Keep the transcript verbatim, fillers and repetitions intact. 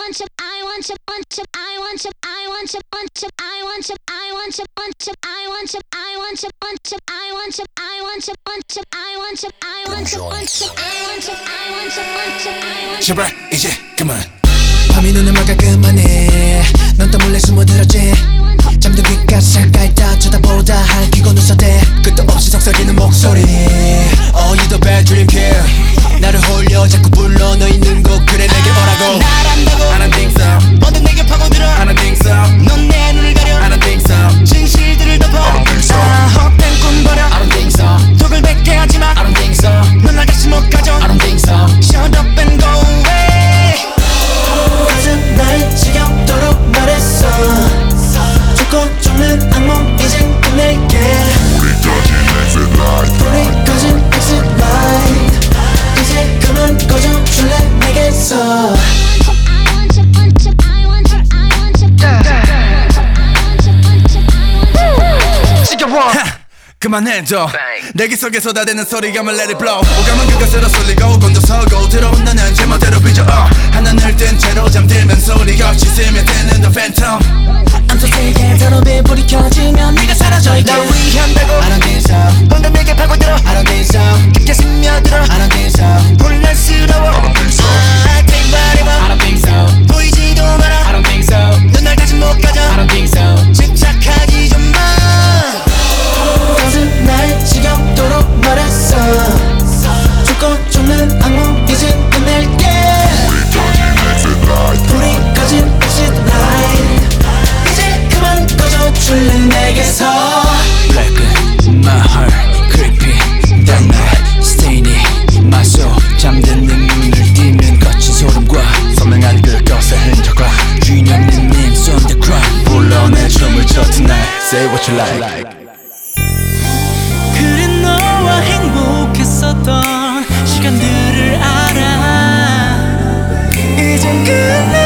want to, I want to, want to, I want to, I want to, want to, I want to, I want to, want to, I want to, I want to, want to, I want to, I want to, want to, I want to, I want to, want to, I want to, I want to, want to, I want to. 제발 이제 그만. 밤이 눈을 막아 그만해. 넌 또 몰래 숨어들었지. 잠든 귓가에 잠깐 다 쳐다보다 할퀴고 눈썹대 끝도 없이 속삭이는 목소리. Oh you the bad dream kid. 나를 홀려 자꾸 불러 너 있는 곳 그래 내게 오라고. 날 안다고 I don't think so. 뭐든 내게 파고들어 I don't think so. 넌 내 눈을 가려 I don't think so. 진실들을 덮어 I don't think so. 아 헛된 꿈 버려 I don't think so. 독을 뱉게 하지마 I don't think so. 넌 날 다시 못 가져 I don't think so. Shut up and go away. 가슴 날 지겹도록 말했어. 죽고 죽는 악몽 이젠 끝낼게. 우리 꺼진 exit light. 우리 꺼진 exit light. 이제 그만 꺼져 줄래 내게서. 그만해줘. 내기 속에 쏟아대는 소리감을 let it blow. 오감은 그것으로 쏠리고 곤두서고 들어온 나는 제멋대로 빚어 uh. 하나늘 뜬 채로 잠들면 소리 없이 스며드는 the phantom. I'm so sick and tired 불이 켜지면 네가 사라져 있게. 날 위한다고 I don't think so. 방금 내게 파고들어 I don't think so. 깊게 스며들어 I don't think so. 혼란스러워 I don't think so. I think body I don't think so. 보이지도 마라 I don't think so. 넌 날 다시 못 가져 I don't think so. 집착하지 좀마 가슴 날 지겹도록 말했어. 죽고 죽는 악몽 이젠 끝낼게. 우리 꺼진 exit light. 불이 꺼진 exit light. 이제 그만 꺼져 줄래 내게서. Black my heart creepy. That night stainy my soul. 잠든 내 눈을 띄면 거친 소름과 선명한 그것의 흔적과 주인 없는 names on the ground. 불러내 춤을 춰 tonight. Say what you like. 그래 너와 행복했었던 시간들을 알아 이젠 끝내